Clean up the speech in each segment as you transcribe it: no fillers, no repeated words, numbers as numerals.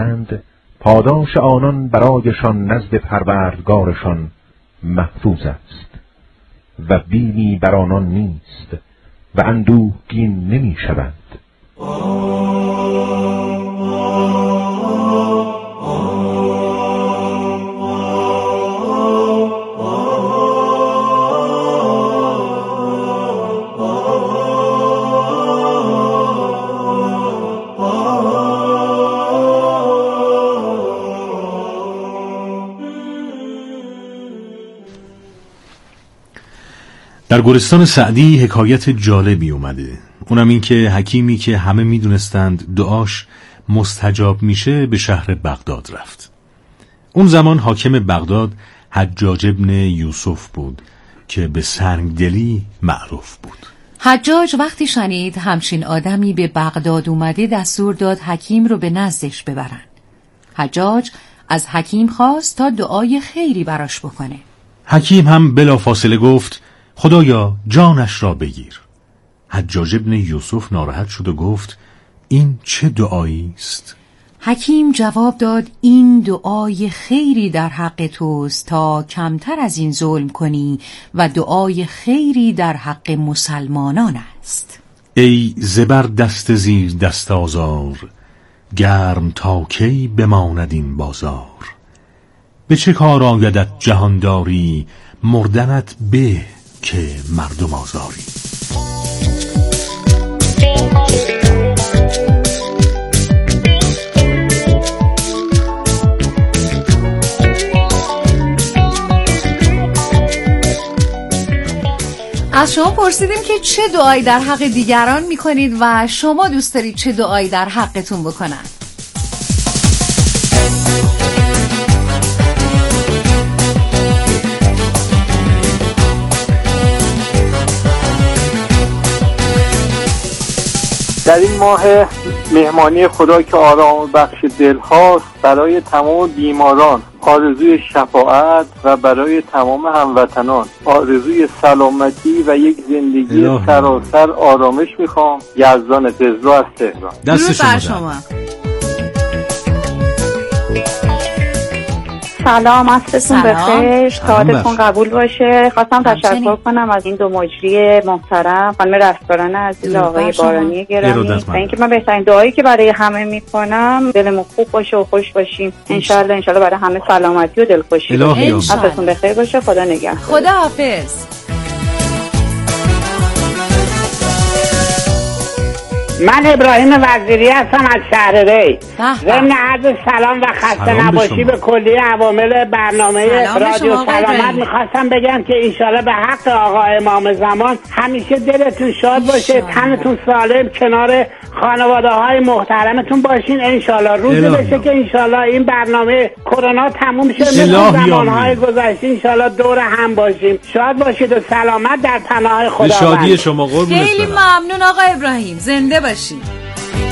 اند پاداش آنان برایشان نزد پروردگارشان محفوظ است و بیمی بر آنان نیست و اندوهگین نمی شوند. در گلستان سعدی حکایت جالبی اومده. اونم این که حکیمی که همه میدونستند دعاش مستجاب میشه به شهر بغداد رفت. اون زمان حاکم بغداد حجاج ابن یوسف بود که به سنگدلی معروف بود. حجاج وقتی شنید همچین آدمی به بغداد اومده دستور داد حکیم رو به نزدش ببرن. حجاج از حکیم خواست تا دعای خیری براش بکنه. حکیم هم بلافاصله گفت خدایا جانش را بگیر. حجاج ابن یوسف ناراحت شد و گفت این چه دعایی است؟ حکیم جواب داد این دعای خیری در حق توست تا کمتر از این ظلم کنی و دعای خیری در حق مسلمانان است. ای زبر دست زیر دست آزار، گرم تا کی بماند این بازار. به چه کار آیدت جهانداری، مردنت به که مردم آزاری. از شما پرسیدیم که چه دعایی در حق دیگران میکنید و شما دوست دارید چه دعایی در حقتون بکنن. در این ماه مهمانی خدا که آرام بخش دل هاست، برای تمام بیماران آرزوی شفاعت و برای تمام هموطنان آرزوی سلامتی و یک زندگی سراسر آرامش میخوام. یزدان تزرو از تهران. دست شما. سلام، عصرتون بخیر، ساعتتون قبول باشه. خواستم تشکر کنم از این دو مجری محترم، خانم رستگاران عزیز، آقای بارانی گرامی، و اینکه من بهترین دعایی که برای همه میکنم دلمون خوب باشه و خوش باشیم انشالله برای همه سلامتی و دلخوشی باشه. عصرتون بخیر باشه. خدا نگهدار. خدا حافظ. من ابراهیم وزیری هستم از شهر ری. ضمن عرض سلام و خسته نباشی به کلیه عوامل برنامه رادیو سلامت میخواستم بگم که انشالله به حق آقا امام زمان همیشه دلتون شاد باشه، تنتون سالم، کنار خانواده های محترمتون باشین انشالله. روزی بشه که انشالله این برنامه کرونا تموم شه، مثل زمانهای گذشته انشالله دور هم باشیم. شاد باشید و سلامت در پناه خداوند. شادی شما قربونت. خیلی ممنون آقا ابراهیم، زنده باشید.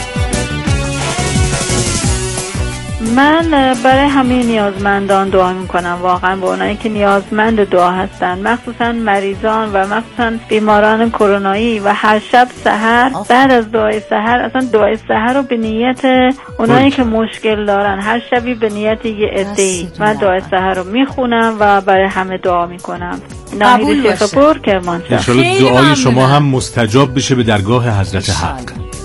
من برای همه نیازمندان دعا میکنم، واقعا به اونایی که نیازمند دعا هستن، مخصوصا مریضان و مخصوصا بیماران کرونایی. و هر شب سحر بعد از دعای سحر، اصلا دعای سحر رو به نیت اونایی که مشکل دارن هر شبی به نیت یه عده‌ای من دعای سحر رو میخونم و برای همه دعا میکنم. ناهید شیخ‌پور کرمانشاه. ان شاءالله دعای شما هم مستجاب بشه به درگاه حضرت حق.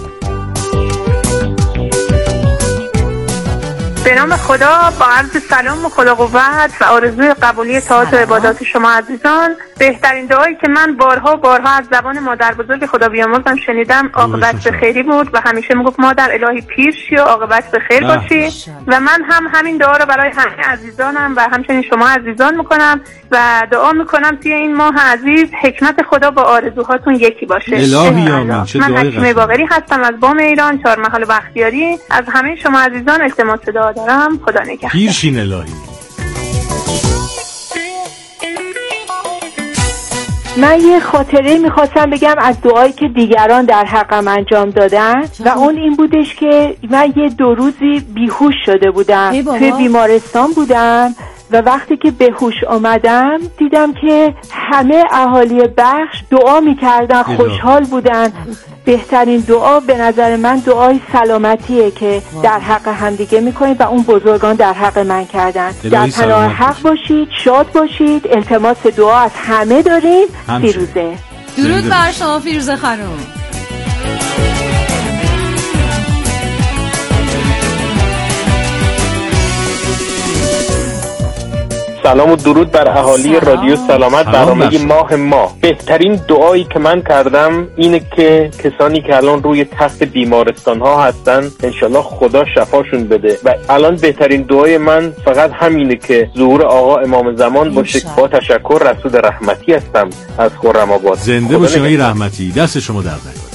به نام خدا، با عرض سلام و خدا قوت و آرزوی قبولی طاعات و عبادات شما عزیزان، بهترین دعایی که من بارها از زبان مادر بزرگ خدا بیامرزم شنیدم عاقبت به خیری بود و همیشه میگفت مادر الهی پیر شی و عاقبت به خیر باشی. و من هم همین دعا رو برای همه عزیزانم و همچنین شما عزیزان میکنم و دعا میکنم توی این ماه عزیز حکمت خدا با آرزوهاتون یکی باشه. الهی آمین. من حکیم باقری هستم از بام ایران، چهارمحال بختیاری. از همه شما عزیزان التماس دعا دارم. خدا نگهدار. پیرشین الهی. من یه خاطره میخواستم بگم از دعایی که دیگران در حقم انجام دادن و اون این بودش که من یه 2 روزی بیهوش شده بودم، توی بیمارستان بودم و وقتی که به هوش آمدم دیدم که همه اهالی بخش دعا میکردن، خوشحال بودن بهترین دعا به نظر من دعای سلامتیه که در حق همدیگه میکنید و اون بزرگان در حق من کردن. در پناه حق باشید، شاد باشید، التماس دعا از همه دارید. فیروزه. درود بر شما فیروزه خانم. سلام و درود بر اهالی رادیو سلامت، برنامه ماه ما. بهترین دعایی که من کردم اینه که کسانی که الان روی تخت بیمارستان ها هستن انشالله خدا شفاشون بده و الان بهترین دعای من فقط همینه که ظهور آقا امام زمان باشه. با تشکر، رسول رحمتی هستم از خرم آباد. زنده باشی آقای رحمتی، دست شما درد نکنه.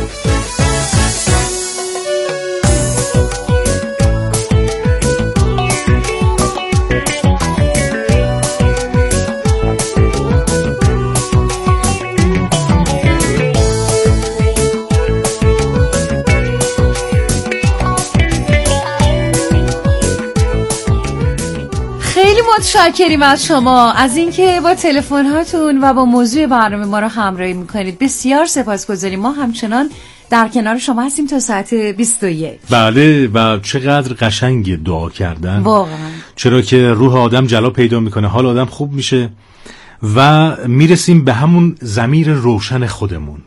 متشکریم از شما از اینکه با تلفن هاتون و با موضوع برنامه ما رو همراهی میکنید. بسیار سپاسگزاریم. ما همچنان در کنار شما هستیم تا ساعت 21. بله، و چقدر قشنگ دعا کردن واقعا، چرا که روح آدم جلا پیدا میکنه، حال آدم خوب میشه و میرسیم به همون ضمیر روشن خودمون.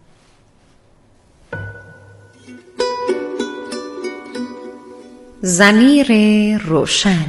ضمیر روشن.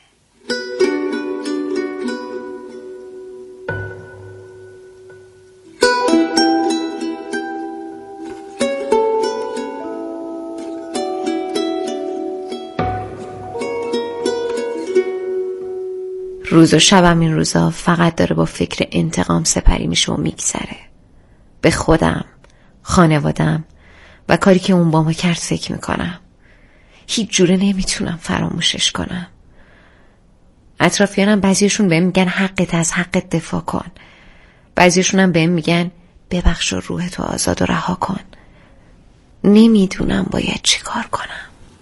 روز و شبم این روزا فقط داره با فکر انتقام سپری میشه و میگذره. به خودم، خانوادم و کاری که اون با ما کرد فکر میکنم. هیچ جوره نمیتونم فراموشش کنم. اطرافیانم بعضیشون بهم میگن حقت، از حقت دفاع کن. بعضیشون هم بهم میگن ببخش و روحتو آزاد و رها کن. نمیدونم باید چی کار کنم.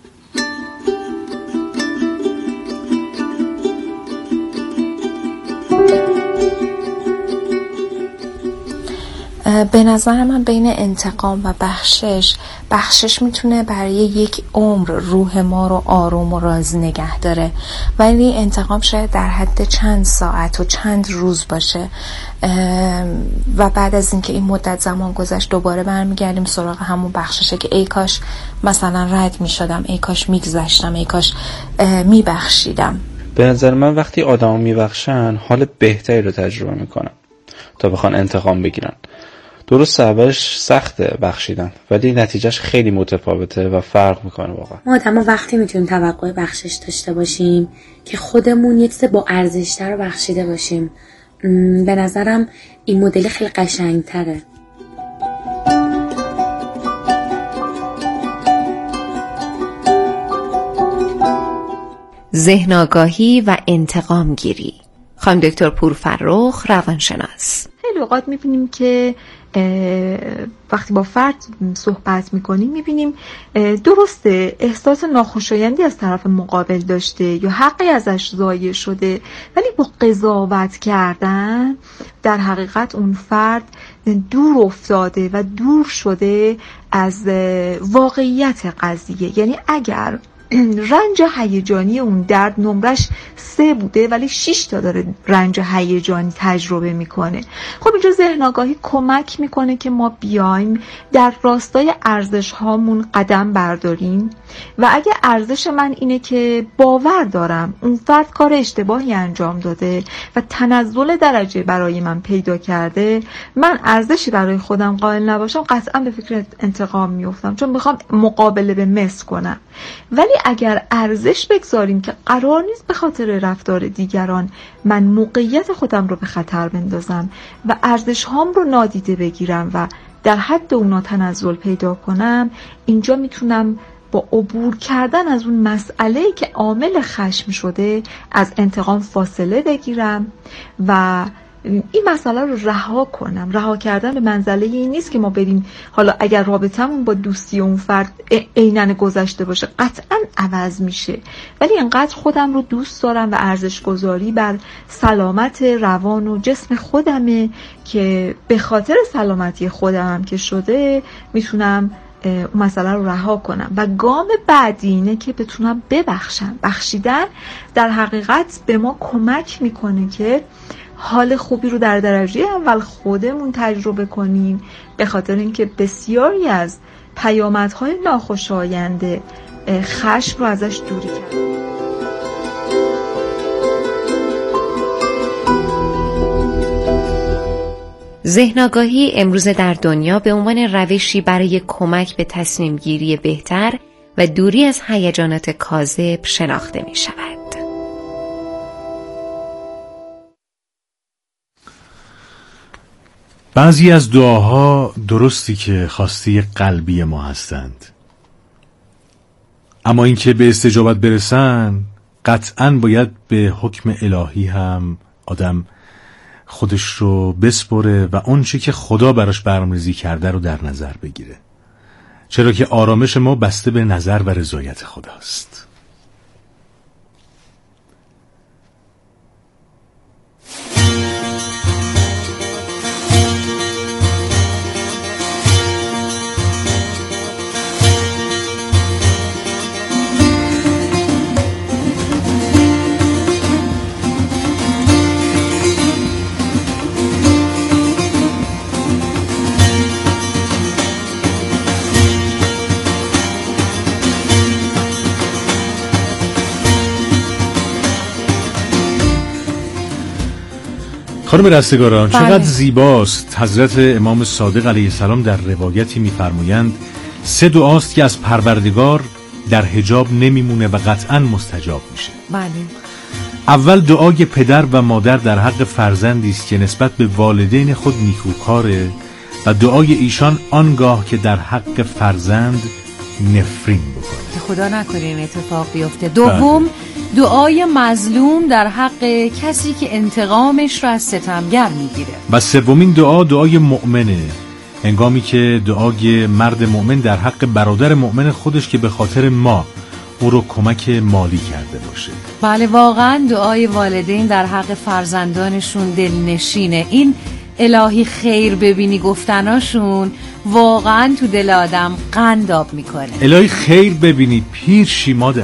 به نظر من بین انتقام و بخشش میتونه برای یک عمر روح ما رو آروم و راضی نگه داره، ولی انتقام شاید در حد چند ساعت و چند روز باشه و بعد از اینکه این مدت زمان گذشت دوباره برمیگردیم سراغ همون بخششه که ای کاش مثلا رد میشدم، ای کاش میگذشتم، ای کاش میبخشیدم. به نظر من وقتی آدمو میبخشن حال بهتری رو تجربه میکنن تا بخوان انتقام بگیرن. درست اولش سخته بخشیدن ولی نتیجهش خیلی متفاوته و فرق میکنه واقعا. ما آدما وقتی میتونیم توقع بخشش داشته باشیم که خودمون یه چیز با ارزش‌تر رو بخشیده باشیم. به نظرم این مدل خیلی قشنگ‌تره. ذهن آگاهی و انتقام گیری. خانم دکتر پورفرخ، روانشناس. خیلی اوقات میبینیم که وقتی با فرد صحبت میکنیم میبینیم درسته احساس ناخوشایندی از طرف مقابل داشته یا حقی ازش ضایع شده، ولی با قضاوت کردن در حقیقت اون فرد دور افتاده و دور شده از واقعیت قضیه. یعنی اگر رنج هیجانی اون درد نمرش 3 بوده ولی 6 تا داره رنج هیجانی تجربه میکنه. خب اینجا ذهن آگاهی کمک میکنه که ما بیایم در راستای ارزش هامون قدم برداریم و اگه ارزش من اینه که باور دارم اون فرد کار اشتباهی انجام داده و تنزل درجه برای من پیدا کرده، من ارزشی برای خودم قائل نباشم قطعا به فکر انتقام میافتم، چون میخوام مقابله به مثل کنم. ولی اگر ارزش بگذاریم که قرار نیست به خاطر رفتار دیگران من موقعیت خودم رو به خطر بندازم و ارزش هام رو نادیده بگیرم و در حد اونا تنزل پیدا کنم، اینجا میتونم با عبور کردن از اون مسئله‌ای که عامل خشم شده از انتقام فاصله بگیرم و این مسئله رو رها کنم. رها کردن به منزله این نیست که ما بریم حالا اگر رابطمون با دوستی اون فرد عیناً گذشته باشه قطعاً عوض میشه، ولی انقدر خودم رو دوست دارم و ارزش گذاری بر سلامت روان و جسم خودمه که به خاطر سلامتی خودم که شده میتونم اون مسئله رو رها کنم. و گام بعدی اینه که بتونم ببخشم. بخشیدن در حقیقت به ما کمک میکنه که حال خوبی رو در درجه اول خودمون تجربه کنیم، به خاطر اینکه بسیاری از پیامدهای ناخوشایند خشم رو ازش دوری کرد. ذهن آگاهی امروز در دنیا به عنوان روشی برای کمک به تصمیم گیری بهتر و دوری از هیجانات کاذب شناخته می شود. بعضی از دعاها درستی که خواسته قلبی ما هستند، اما اینکه به استجابت برسن قطعاً باید به حکم الهی هم آدم خودش رو بسپره و اون چی که خدا براش برنامه‌ریزی کرده رو در نظر بگیره، چرا که آرامش ما بسته به نظر و رضایت خداست. خانم رستگاران، چقدر زیباست حضرت امام صادق علیه السلام در روایتی می‌فرمایند 3 دعاست که از پروردگار در حجاب نمیمونه و قطعاً مستجاب میشه. بله. اول دعای پدر و مادر در حق فرزندی است که نسبت به والدین خود نیکوکاره و دعای ایشان آنگاه که در حق فرزند نفرین بکنه. خدا نکنه این اتفاق بیفته. دوم دعای مظلوم در حق کسی که انتقامش رو از ستمگر میگیره. و سومین دعای مؤمنه، هنگامی که دعای مرد مؤمن در حق برادر مؤمن خودش که به خاطر ما او رو کمک مالی کرده باشه. بله، واقعا دعای والدین در حق فرزندانشون دلنشینه. این الهی خیر ببینی گفتناشون واقعا تو دل آدم قنداب میکنه. الهی خیر ببینی پیر شی مادر.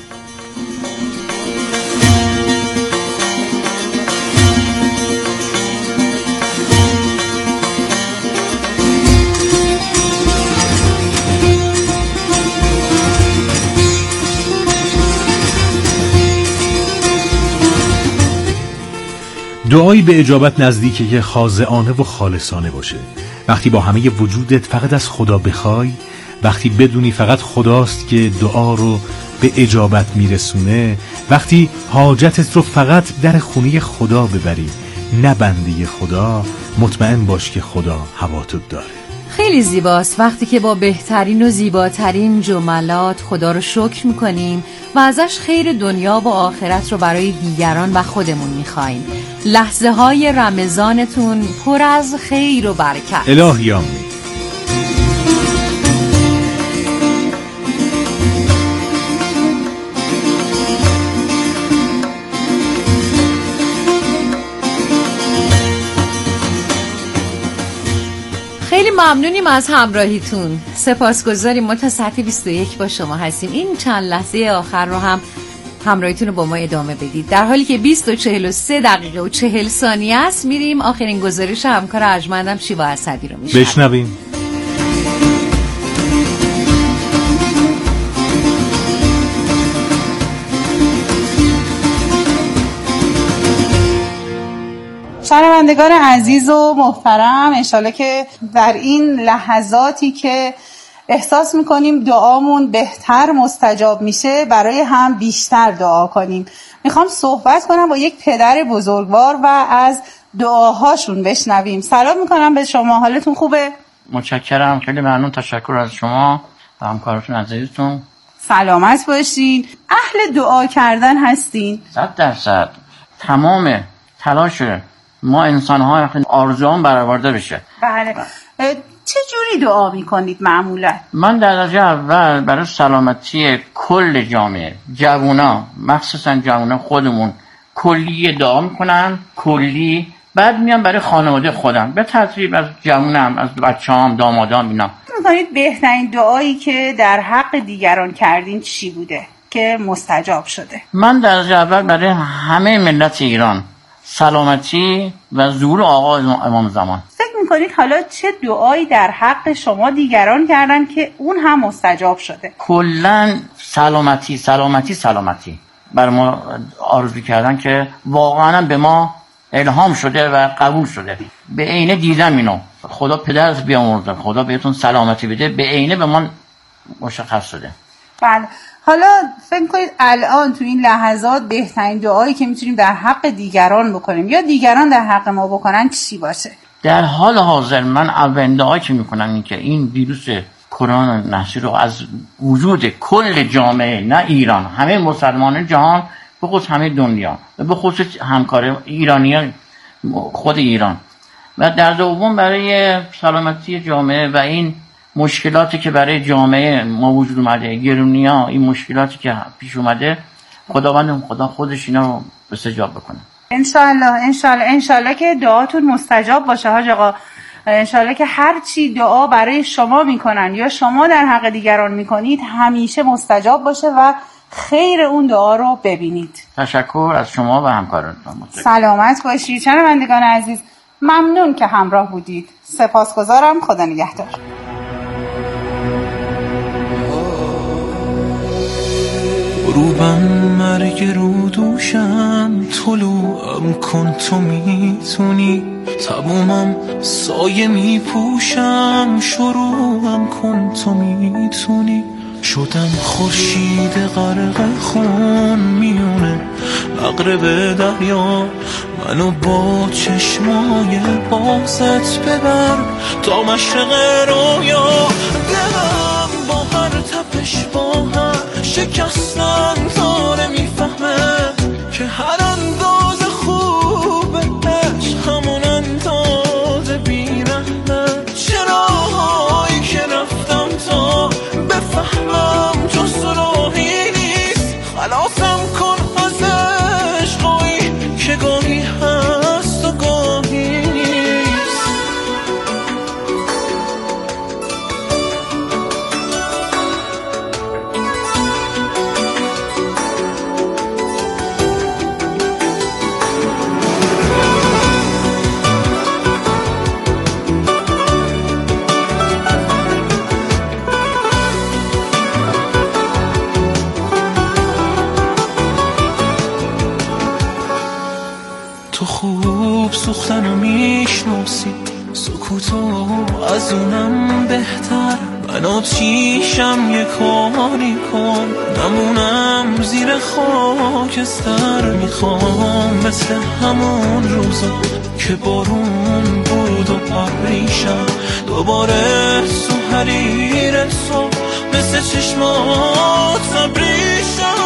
دعایی به اجابت نزدیکه که خاضعانه و خالصانه باشه. وقتی با همه وجودت فقط از خدا بخوای، وقتی بدونی فقط خداست که دعا رو به اجابت میرسونه، وقتی حاجتت رو فقط در خونه خدا ببری نه بنده خدا، مطمئن باش که خدا هواتو داره. خیلی زیباست وقتی که با بهترین و زیباترین جملات خدا رو شکر میکنیم و ازش خیر دنیا و آخرت رو برای دیگران و خودمون میخوایم. لحظه های رمضانتون پر از خیر و برکت. الهی آمین. خیلی ممنونیم از همراهیتون. سپاسگزاریم. ما تا ساعت 21 با شما هستیم. این چند لحظه آخر رو هم همراهیتون رو با ما ادامه بدید. در حالی که 20 و 43 دقیقه و 40 ثانیه است، میریم آخرین گزارش همکار ارجمندم شیوا اسدی رو بشنویم. شنوندگان عزیز و محترم، انشالله که در این لحظاتی که احساس میکنیم دعامون بهتر مستجاب میشه برای هم بیشتر دعا کنیم. میخوام صحبت کنم با یک پدر بزرگوار و از دعاهاشون بشنویم. سلام میکنم به شما، حالتون خوبه؟ متشکرم، خیلی ممنون، تشکر از شما و همکارتون عزیزتون. سلامت باشین. اهل دعا کردن هستین؟ 100%. تمام تلاش ما انسان‌ها آرزوام برآورده بشه. بله. چه جوری دعا میکنید معمولا؟ من در درجه اول برای سلامتی کل جامعه، جوونا، مخصوصا جوونا خودمون کلی دعا میکنم، کلی. بعد میام برای خانواده خودم به ترتیب، از جوونم، از بچه‌هام، دامادام، اینا. میکنید بهترین دعایی که در حق دیگران کردین چی بوده که مستجاب شده؟ من در درجه اول برای همه ملت ایران سلامتی و ظهور آقا امام زمان. فکر میکنید حالا چه دعایی در حق شما دیگران کردن که اون هم مستجاب شده؟ کلن سلامتی سلامتی سلامتی بر ما آرزو کردن که واقعا به ما الهام شده و قبول شده. به عینه دیدم اینو. خدا پدرت بیامرزه، خدا بهتون سلامتی بده، به عینه به من مشخص شده. بله. حالا فکر کنید الان تو این لحظات بهترین دعایی که میتونیم در حق دیگران بکنیم یا دیگران در حق ما بکنن چی باشه؟ در حال حاضر من اولین دعایی که میکنم این که این ویروس کرونا نحسی رو از وجود کل جامعه، نه ایران، همه مسلمانان جهان، به خصوص همه دنیا و به خصوص همکار ایرانیان خود ایران، و در دوم برای سلامتی جامعه و این مشکلاتی که برای جامعه ما وجود اومده، گرونی‌ها، این مشکلاتی که پیش اومده، خدا خودش اینا رو استجاب بکنه. انشالله که دعاتون مستجاب باشه حاج آقا. انشالله که هر چی دعا برای شما میکنن یا شما در حق دیگران میکنید همیشه مستجاب باشه و خیر اون دعا رو ببینید. تشکر از شما و همکارانتون. سلامت باشید. شنوندگان عزیز، ممنون که همراه بودید. سپاسگزارم. خدا نگهدار. غروبم مرگ رو دوشم، طلوعم کن تو میتونی، تمومم سایه میپوشم، شروعم کن تو میتونی. شدم خورشید غرق خون میونه مغرب دریا، منو با چشمای بازت ببر تا مشرق رویا. دلم با هر تپش با هر شکستن داره میفهمه که هر اندازه خوبه عشق همون اندازه بیرحمه. چراهایی که رفتم تا بفهمم جز راهی نیست، خلاصم کن از عشقایی که گاهی هست و گاهی نیست. تو خوب سوختنو میشناسی، سکوتو از اونم بهتر، من آتیشم یه کاری کن نمونم زیر خاکستر. میخوام مثل همون روزا که بارون بود و پریشم دوباره تو حریر صبح مثل چشمات نبریشم.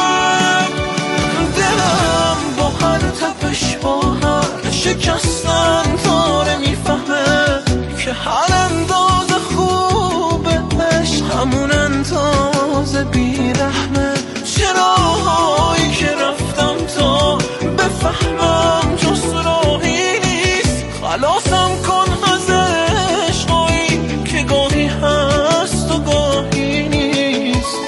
دلم با هر تپش با هر شکستن داره میفهمه که هر اندازه خوبه عشق همون اندازه بیرحمه. چراهایی که رفتم تا بفهمم جز راهی نیست، خلاصم کن از عشقایی که گاهی هست و گاهی نیست.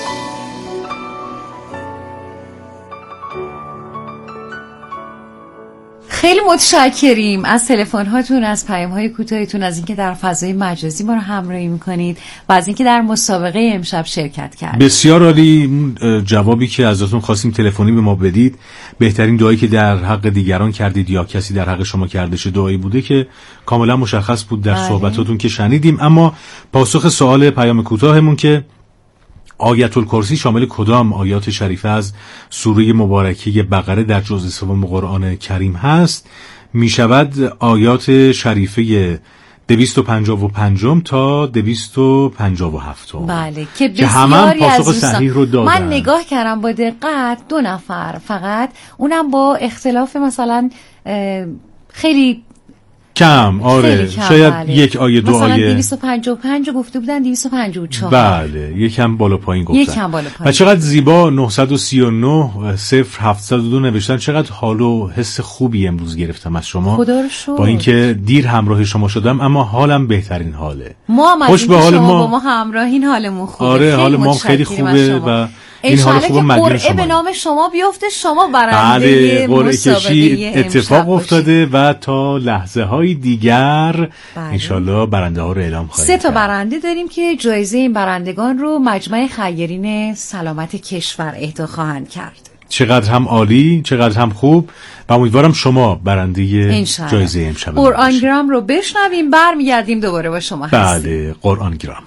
خیلی متشکریم از تلفن هاتون، از پیام های کوتاهتون، از اینکه در فضای مجازی ما رو همراهی میکنید و از اینکه در مسابقه امشب شرکت کردید. بسیار عالی. جوابی که ازتون خواستیم تلفنی به ما بدید، بهترین دعایی که در حق دیگران کردید یا کسی در حق شما کرده چه دعایی بوده که کاملا مشخص بود در صحبتاتون که شنیدیم. اما پاسخ سوال پیام کوتاهمون که آیت الکرسی شامل کدام آیات شریفه از سوره مبارکه بقره در جزء سوم قرآن کریم هست، می شود آیات شریفه 255 تا 257. بله که بسیاری از صحیح رو دادن. من نگاه کردم با دقت 2 نفر فقط، اونم با اختلاف مثلا خیلی کم. آره شاید بله. یک آیه دو مثلا آیه 255 گفته بودن 254. بله یکم بالا پایین گفتن. یکم بالا پایین. و چقدر زیبا 939 0702 نوشتن. چقدر حال و حس خوبی امروز گرفتم از شما. خدا رو شکر. با اینکه دیر همراه شما شدم اما حالم بهترین حاله. ما هم خوش به حال شما ما. با ما همراهین حالمون خوبه. آره حال ما خیلی خوبه و این حال خوبه مدیون شما. به نام شما بیفته شما برنده مسابقه اتفاق افتاده و تا لحظه های دیگر انشالله برنده ها رو اعلام خواهیم 3 تا برنده داریم که جایزه این برندگان رو مجمع خیرین سلامت کشور اهدا خواهند کرد. چقدر هم عالی، چقدر هم خوب و امیدوارم شما برنده جایزه امشب قرآن گرام رو بشنویم، برمیگردیم دوباره با شما هستیم. بله قرآن گرام.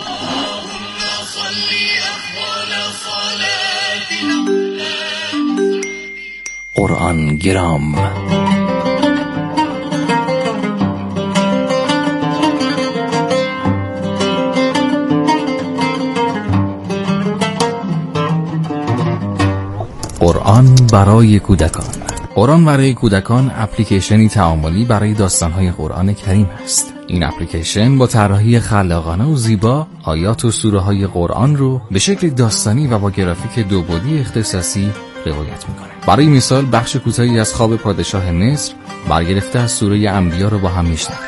قرآن گرام. قرآن برای کودکان. قرآن برای کودکان اپلیکیشنی تعاملی برای داستان‌های قرآن کریم است. این اپلیکیشن با طراحی خلاقانه و زیبا آیات و سوره‌های قرآن رو به شکل داستانی و با گرافیک دوبعدی اختصاصی روایت می‌کنه. برای مثال بخش کوتاهی از خواب پادشاه مصر برگرفته از سوره انبیا رو با هم میشنویم.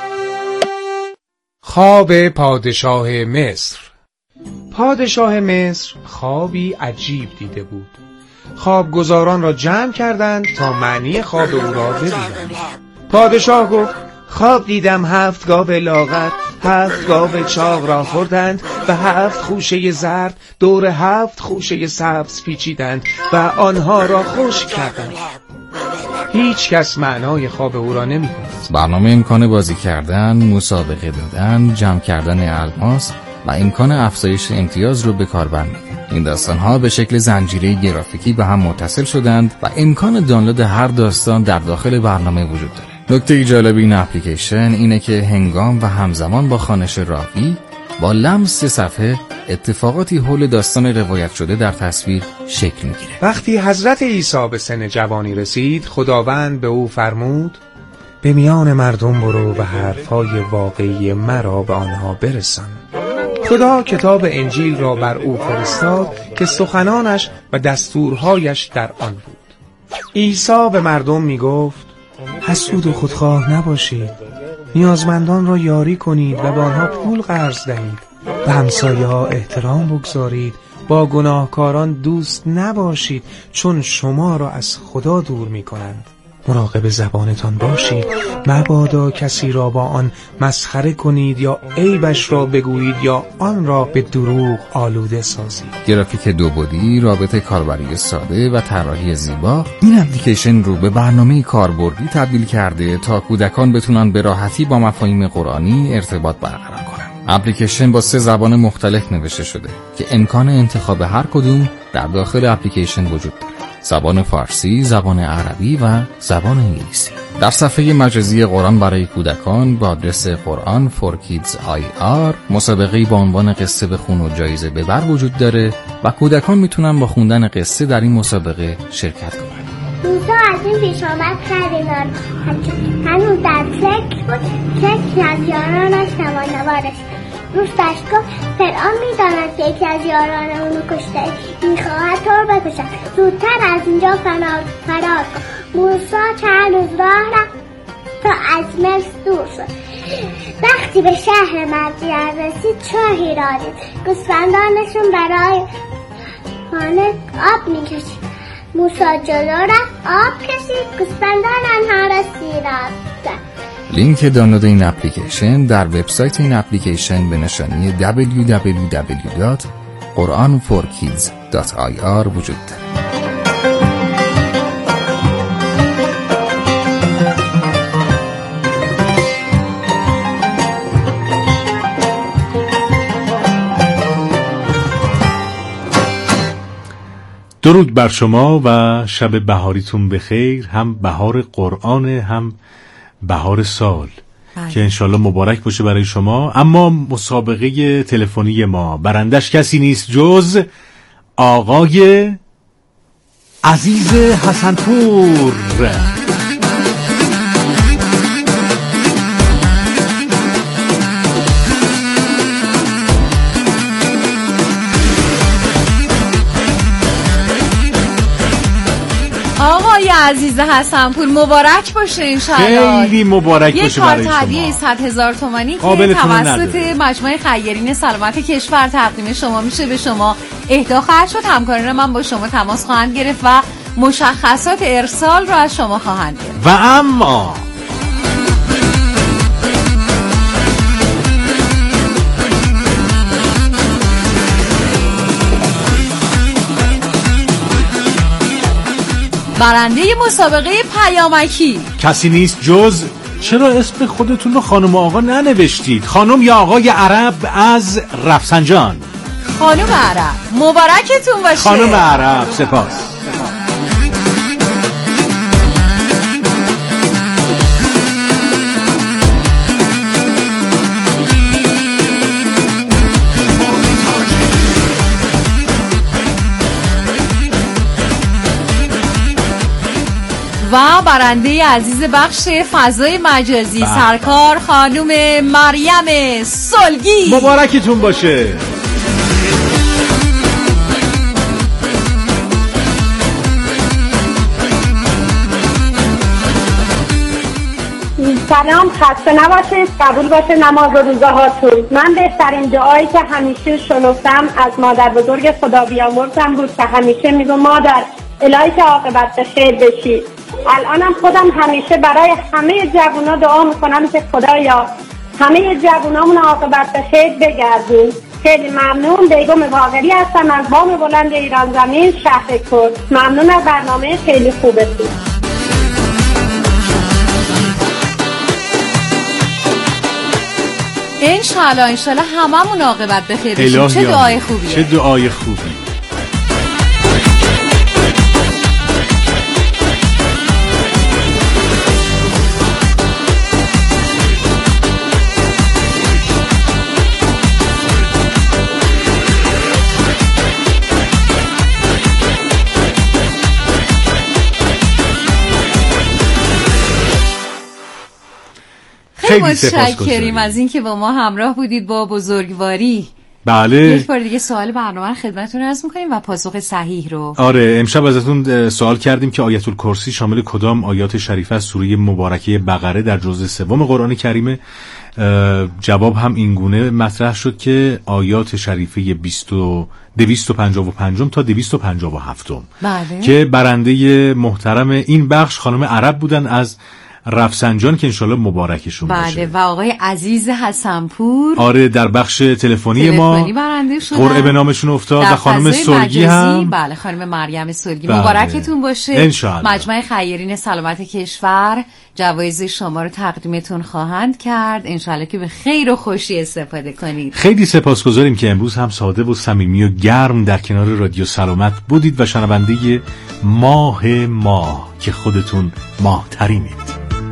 خواب پادشاه مصر. پادشاه مصر خوابی عجیب دیده بود. خوابگزاران را جمع کردند تا معنی خواب او را ببینند. پادشاه گفت خواب دیدم 7 گاو لاغر 7 گاو چاق را خوردند و 7 خوشه زرد دور 7 خوشه سبز پیچیدند و آنها را خشک کردند. هیچ کس معنای خواب او را نمی‌داند. برنامه امکان بازی کردن، مسابقه دادن، جمع کردن الماس و امکان افزایش امتیاز رو به کار برمی‌گیرد. این داستان‌ها به شکل زنجیره گرافیکی به هم متصل شدند و امکان دانلود هر داستان در داخل برنامه وجود داره. نکته جالب این اپلیکیشن اینه که هنگام و همزمان با خوانش راوی با لمس صفحه اتفاقاتی حول داستان روایت شده در تصویر شکل میگیره. وقتی حضرت عیسی به سن جوانی رسید، خداوند به او فرمود به میان مردم برو و حرفهای واقعی مرا به آنها برسان. خدا کتاب انجیل را بر او فرستاد که سخنانش و دستورهایش در آن بود. عیسی به مردم می گفت حسود و خودخواه نباشید، نیازمندان را یاری کنید و به آنها پول قرض دهید، به همسایه ها احترام بگذارید، با گناهکاران دوست نباشید چون شما را از خدا دور می کنند. مراقب زبانتان باشید، مبادا کسی را با آن مسخره کنید یا عیبش را بگویید یا آن را به دروغ آلوده سازید. گرافیک دوبعدی، رابط کاربری ساده و طراحی زیبا این اپلیکیشن رو به برنامه کاربردی تبدیل کرده تا کودکان بتونن به راحتی با مفاهیم قرآنی ارتباط برقرار کنن. اپلیکیشن با 3 زبان مختلف نوشته شده که امکان انتخاب هر کدوم در داخل اپلیکیشن وجود داره. زبان فارسی، زبان عربی و زبان انگلیسی. در صفحه مجازی قرآن برای کودکان با آدرس قرآن for kids IR مسابقه‌ای با عنوان قصه بخون و جایزه ببر وجود داره و کودکان میتونن با خوندن قصه در این مسابقه شرکت کنند. موسی از این پیش آمد خریدار هنوز در فکر بود که از یارانش نوارش روستش گفت فرعون میداند که یکی از یاران اونو کشته میخواهد تو رو بکشد، زودتر از اینجا فرار کن. موسی 4 روز راه رفت تا از مصر دور شد. وقتی به شهر مدین رسید چاهی را دید، گوسفندانشون برای خانه آب میکشید. موسی جلو رفت، آب کشید، گوسفندان آنها را سیراب. لینک دانلود این اپلیکیشن در وبسایت این اپلیکیشن به نشانی www.quranforkids.ir وجود دارد. درود بر شما و شب بهاریتون بخیر. هم بهار قرآن هم بهار سال که انشالله مبارک باشه برای شما. اما مسابقه تلفنی ما برندش کسی نیست جز آقای عزیز حسنپور. آقای عزیز حسنپور مبارک باشه انشالله. خیلی مبارک باشه برای شما. یک کارت هدیه 100,000 تومانی که توسط مجموعه خیرین سلامت کشور تقدیم شما میشه به شما اهدا خواهد شد. همکاران من با شما تماس خواهند گرفت و مشخصات ارسال رو از شما خواهند گرفت. و اما برنده مسابقه پیامکی کسی نیست جز، چرا اسم خودتون رو خانم و آقا ننوشتید؟ خانم یا آقای عرب از رفسنجان. خانم عرب مبارکتون باشه. خانم عرب سپاس. و برنده عزیز بخش فضای مجازی سرکار خانم مریم سلگی مبارکتون باشه. سلام، خسته نباشید، قبول باشه نماز و روزه هاتون. من بهترین دعایی که همیشه شنفتم از مادر بزرگ خدا بیامرزم بود که همیشه میگو مادر الهی که عاقبت به خیر بشی. الانم خودم همیشه برای همه جوونا دعا میکنم که خدایا همه جوونامون عاقبت به خیر بگردون. خیلی ممنون. بیگم باقری هستم از بام بلند ایران زمین شهر کرد. ممنون از برنامه خیلی خوبتون. انشالله هممون عاقبت به خیر بشیم. چه دعای خوبیه. چه دعای خوبی. خیلی متشکریم از اینکه با ما همراه بودید با بزرگواری. بله. یک بار دیگه سوال برنامه رو خدمتتون عرض می‌کنیم و پاسخ صحیح رو. آره، امشب ازتون سوال کردیم که آیت الکرسی شامل کدام آیات شریفه از سوره مبارکه بقره در جزء سوم قرآن کریمه؟ جواب هم این گونه مطرح شد که آیات شریفه 255 تا 257. بله. که برنده محترم این بخش خانم عرب بودن از رفسنجان که انشالله مبارکشون باشه. بله. و آقای عزیز حسنپور آره در بخش تلفنی ما برنده شدن. قرعه به نامشون افتاد و خانم سلگی هم. بله خانم مریم سلگی. بله. مبارکتون باشه انشالله. مجمع خیرین سلامت کشور جوایز شما رو تقدیمتون خواهند کرد. انشالله که به خیر و خوشی استفاده کنید. خیلی سپاسگزاریم که امروز هم ساده و صمیمی و گرم در کنار رادیو سلامت بودید و شنونده ماه که خودتون ماه ترینید.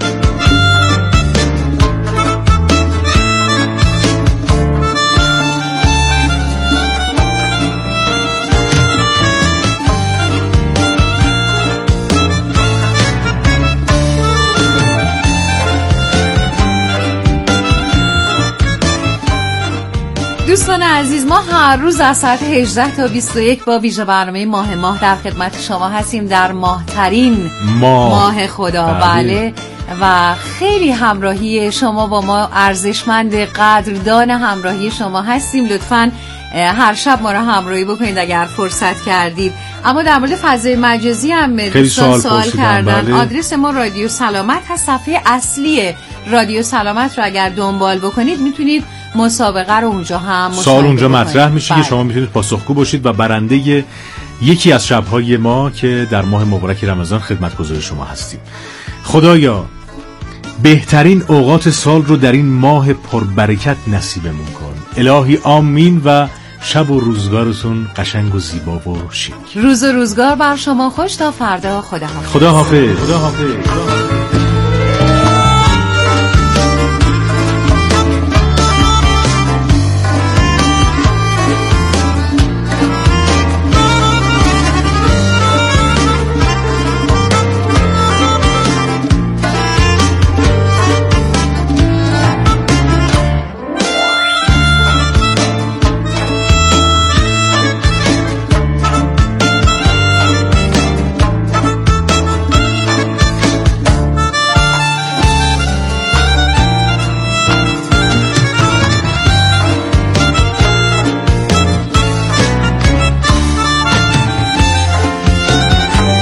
دوستان عزیز، ما هر روز از ساعت 18 تا 21 با ویژه برنامه ماه در خدمت شما هستیم در ماهترین ماه خدا. بله. و خیلی همراهی شما با ما ارزشمند، قدردان همراهی شما هستیم. لطفاً هر شب ما رو همراهی بکنید اگر فرصت کردید. اما در مورد فضای مجازی هم دوستان سوال کردن. بله. آدرس ما رادیو سلامت هست. صفحه اصلی رادیو سلامت رو اگر دنبال بکنید میتونید مسابقه رو اونجا هم سوال اونجا مطرح میشه که شما میتونید پاسخگو باشید و برنده یکی از شب‌های ما که در ماه مبارک رمضان خدمتگزار شما هستیم. خدایا بهترین اوقات سال رو در این ماه پربرکت نصیبمون کن. الهی آمین و شب و روزگارتون قشنگ و زیبا و شیک. روز و روزگار بر شما خوش. تا فردا. خدا حافظ. خدا حافظ.